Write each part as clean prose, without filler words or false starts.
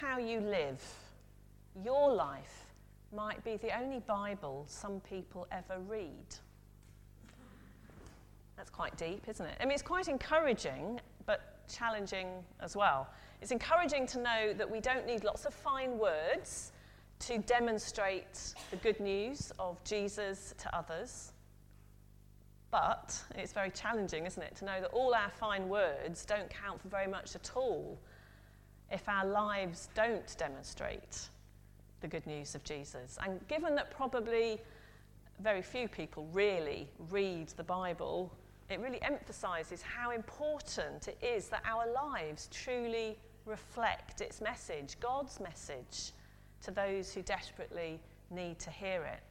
How you live, your life, might be the only Bible some people ever read. That's quite deep, isn't it? I mean, it's quite encouraging, but challenging as well. It's encouraging to know that we don't need lots of fine words to demonstrate the good news of Jesus to others. But it's very challenging, isn't it, to know that all our fine words don't count for very much at all if our lives don't demonstrate the good news of Jesus. And given that probably very few people really read the Bible, it really emphasises how important it is that our lives truly reflect its message, God's message, to those who desperately need to hear it.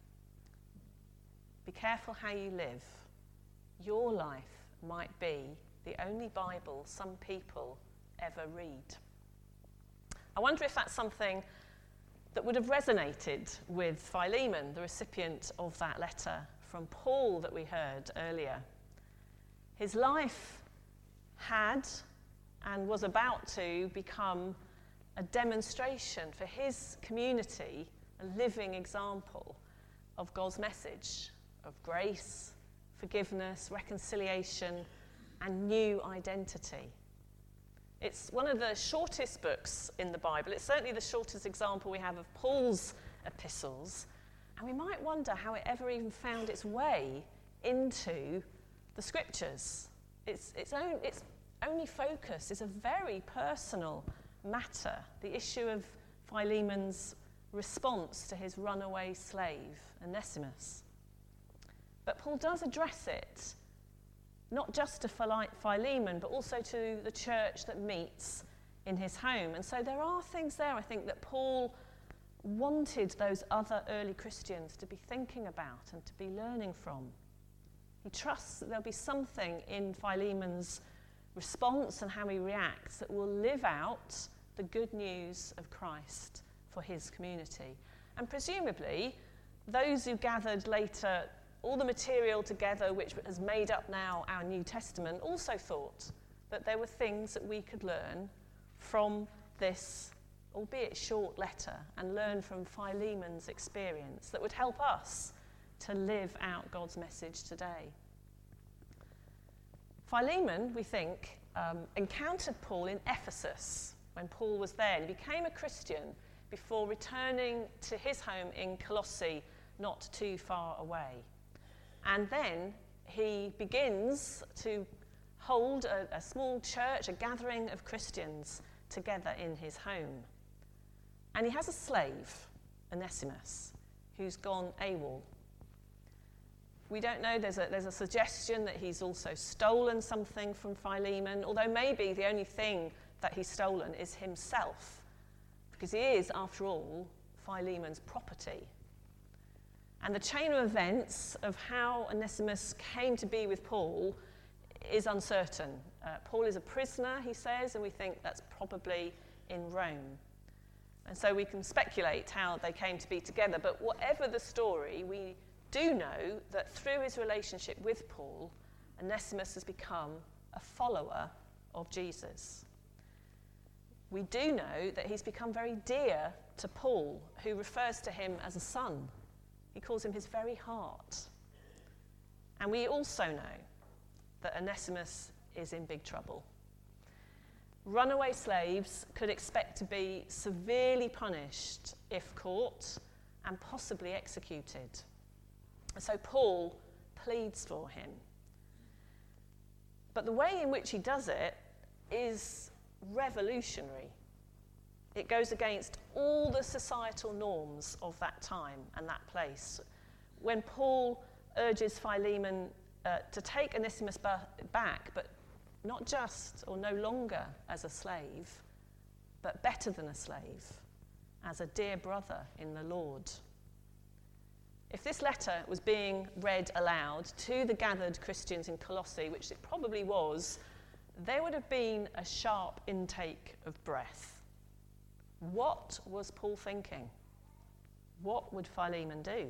Be careful how you live. Your life might be the only Bible some people ever read. I wonder if that's something that would have resonated with Philemon, the recipient of that letter from Paul that we heard earlier. His life had and was about to become a demonstration for his community, a living example of God's message of grace, forgiveness, reconciliation, and new identity. It's one of the shortest books in the Bible. It's certainly the shortest example we have of Paul's epistles. And we might wonder how it ever even found its way into the scriptures. Its only focus is a very personal matter, the issue of Philemon's response to his runaway slave, Onesimus. But Paul does address it, not just to Philemon, but also to the church that meets in his home. And so there are things there, I think, that Paul wanted those other early Christians to be thinking about and to be learning from. He trusts that there'll be something in Philemon's response and how he reacts that will live out the good news of Christ for his community. And presumably, those who gathered later all the material together which has made up now our New Testament also thought that there were things that we could learn from this, albeit short letter, and learn from Philemon's experience that would help us to live out God's message today. Philemon, we think, encountered Paul in Ephesus when Paul was there. He became a Christian before returning to his home in Colossae, not too far away. And then he begins to hold a small church, a gathering of Christians together in his home. And he has a slave, Onesimus, who's gone AWOL. We don't know, there's a suggestion that he's also stolen something from Philemon, although maybe the only thing that he's stolen is himself, because he is, after all, Philemon's property. And the chain of events of how Onesimus came to be with Paul is uncertain. Paul is a prisoner, he says, and we think that's probably in Rome. And so we can speculate how they came to be together. But whatever the story, we do know that through his relationship with Paul, Onesimus has become a follower of Jesus. We do know that he's become very dear to Paul, who refers to him as a son. He calls him his very heart. And we also know that Onesimus is in big trouble. Runaway slaves could expect to be severely punished if caught and possibly executed. So Paul pleads for him. But the way in which he does it is revolutionary. It goes against all the societal norms of that time and that place. When Paul urges Philemon to take Onesimus back, but not just or no longer as a slave, but better than a slave, as a dear brother in the Lord. If this letter was being read aloud to the gathered Christians in Colossae, which it probably was, there would have been a sharp intake of breath. What was Paul thinking? What would Philemon do?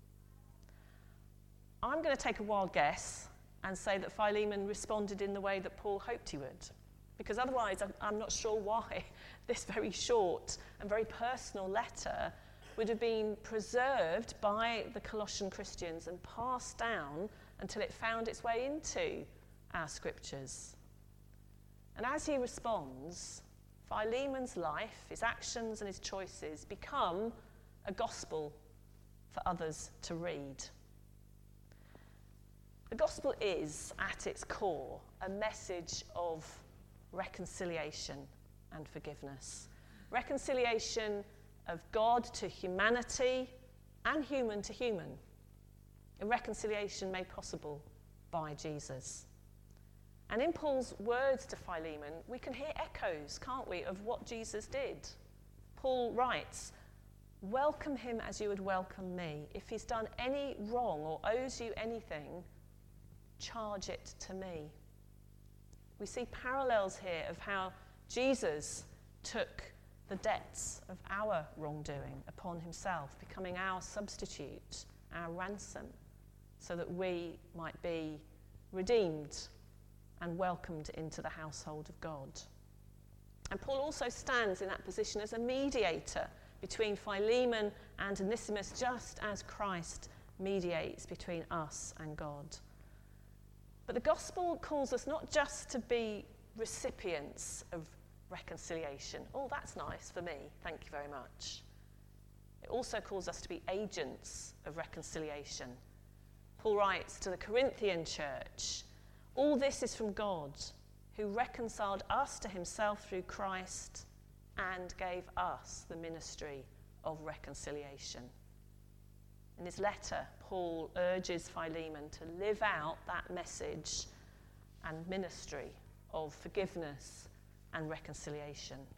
I'm going to take a wild guess and say that Philemon responded in the way that Paul hoped he would. because otherwise I'm not sure why this very short and very personal letter would have been preserved by the Colossian Christians and passed down until it found its way into our scriptures. And as he responds, Philemon's life, his actions and his choices become a gospel for others to read. The gospel is, at its core, a message of reconciliation and forgiveness. Reconciliation of God to humanity and human to human. A reconciliation made possible by Jesus. And in Paul's words to Philemon, we can hear echoes, can't we, of what Jesus did. Paul writes, "Welcome him as you would welcome me. If he's done any wrong or owes you anything, charge it to me." We see parallels here of how Jesus took the debts of our wrongdoing upon himself, becoming our substitute, our ransom, so that we might be redeemed and welcomed into the household of God. And Paul also stands in that position as a mediator between Philemon and Onesimus, just as Christ mediates between us and God. But the gospel calls us not just to be recipients of reconciliation. Oh, that's nice for me, thank you very much. It also calls us to be agents of reconciliation. Paul writes to the Corinthian church, "All this is from God, who reconciled us to himself through Christ and gave us the ministry of reconciliation." In his letter, Paul urges Philemon to live out that message and ministry of forgiveness and reconciliation.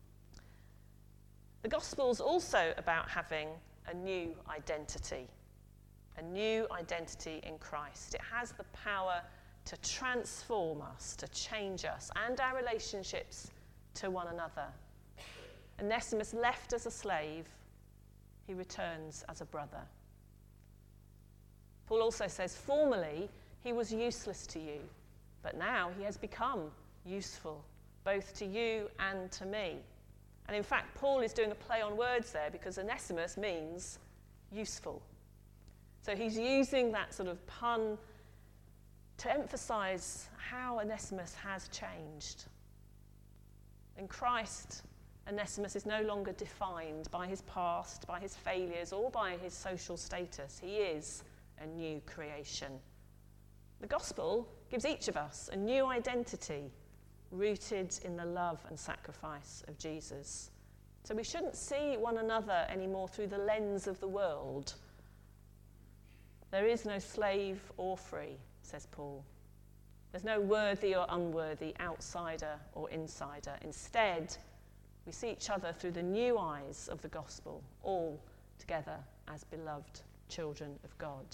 The gospel's also about having a new identity in Christ. It has the power to transform us, to change us, and our relationships to one another. Onesimus left as a slave, he returns as a brother. Paul also says, formerly he was useless to you, but now he has become useful, both to you and to me. And in fact, Paul is doing a play on words there, because Onesimus means useful. So he's using that sort of pun to emphasize how Onesimus has changed. In Christ, Onesimus is no longer defined by his past, by his failures, or by his social status. He is a new creation. The gospel gives each of us a new identity rooted in the love and sacrifice of Jesus. So we shouldn't see one another anymore through the lens of the world. There is no slave or free, says Paul. There's no worthy or unworthy, outsider or insider. Instead, we see each other through the new eyes of the gospel, all together as beloved children of God.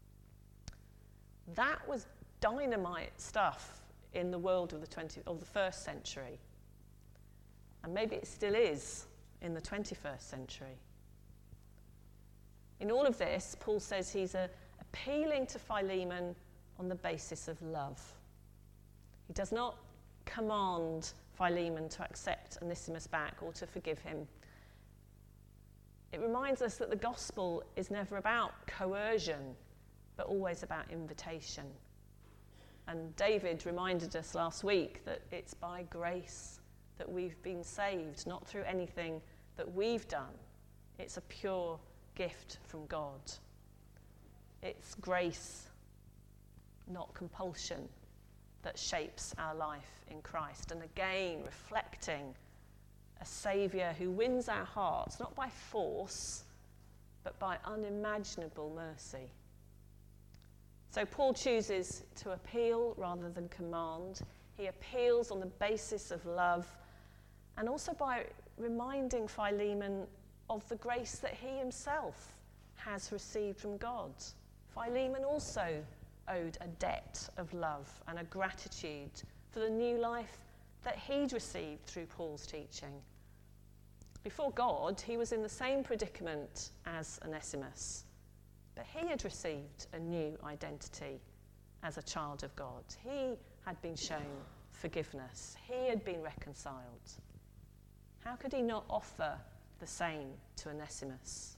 That was dynamite stuff in the world of the first century. And maybe it still is in the 21st century. In all of this, Paul says he's appealing to Philemon on the basis of love. He does not command Philemon to accept Onesimus back or to forgive him. It reminds us that the gospel is never about coercion, but always about invitation. And David reminded us last week that it's by grace that we've been saved, not through anything that we've done. It's a pure gift from God. It's grace, not compulsion, that shapes our life in Christ. And again, reflecting a Saviour who wins our hearts, not by force, but by unimaginable mercy. So Paul chooses to appeal rather than command. He appeals on the basis of love, and also by reminding Philemon of the grace that he himself has received from God. Philemon also owed a debt of love and a gratitude for the new life that he'd received through Paul's teaching. Before God, he was in the same predicament as Onesimus, but he had received a new identity as a child of God. He had been shown forgiveness. He had been reconciled. How could he not offer the same to Onesimus?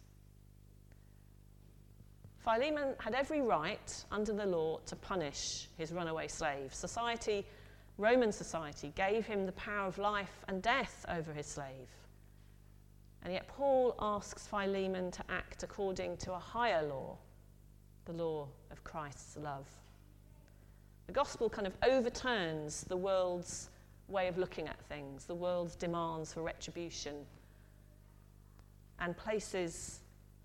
Philemon had every right under the law to punish his runaway slave. Roman society gave him the power of life and death over his slave. And yet Paul asks Philemon to act according to a higher law, the law of Christ's love. The gospel kind of overturns the world's way of looking at things, the world's demands for retribution, and places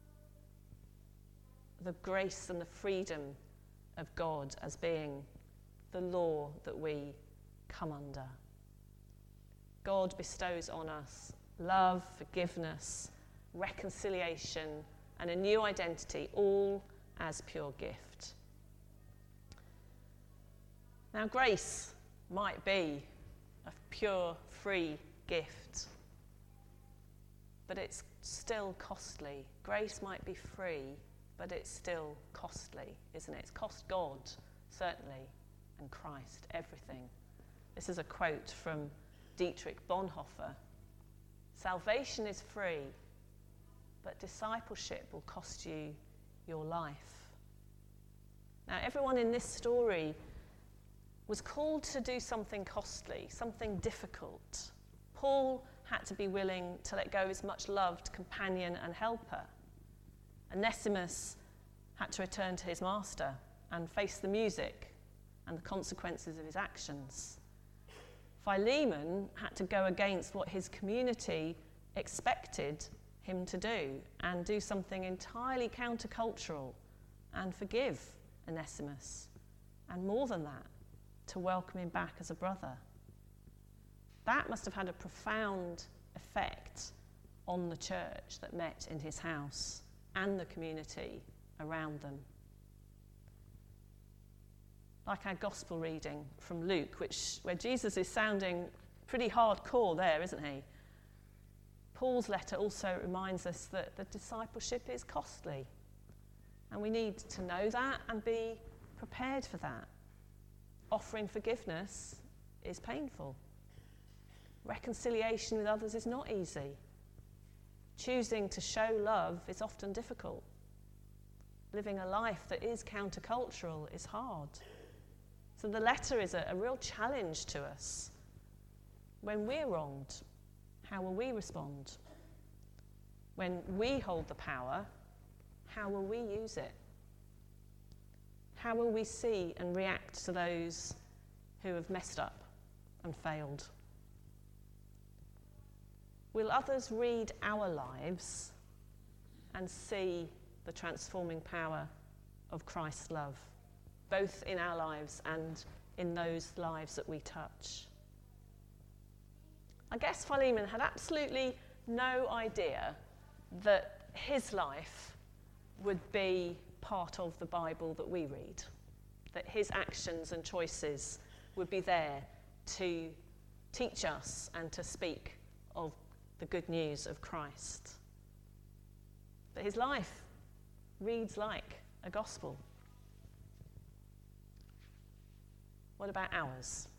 the grace and the freedom of God as being the law that we come under. God bestows on us love, forgiveness, reconciliation, and a new identity, all as pure gift. Now, grace might be a pure, free gift, but it's still costly. Grace might be free, but it's still costly, isn't it? It's cost God, certainly, and Christ, everything. This is a quote from Dietrich Bonhoeffer. Salvation is free, but discipleship will cost you your life. Now, everyone in this story was called to do something costly, something difficult. Paul had to be willing to let go of his much-loved companion and helper. Onesimus had to return to his master and face the music and the consequences of his actions. Philemon had to go against what his community expected him to do and do something entirely countercultural and forgive Onesimus, and more than that, to welcome him back as a brother. That must have had a profound effect on the church that met in his house and the community around them. Like our gospel reading from Luke, where Jesus is sounding pretty hardcore there, isn't he? Paul's letter also reminds us that the discipleship is costly, and we need to know that and be prepared for that. Offering forgiveness is painful. Reconciliation with others is not easy. Choosing to show love is often difficult. Living a life that is countercultural is hard. So the letter is a real challenge to us. When we're wronged, how will we respond? When we hold the power, how will we use it? How will we see and react to those who have messed up and failed? Will others read our lives and see the transforming power of Christ's love, both in our lives and in those lives that we touch? I guess Philemon had absolutely no idea that his life would be part of the Bible that we read, that his actions and choices would be there to teach us and to speak of the good news of Christ. But his life reads like a gospel. What about ours?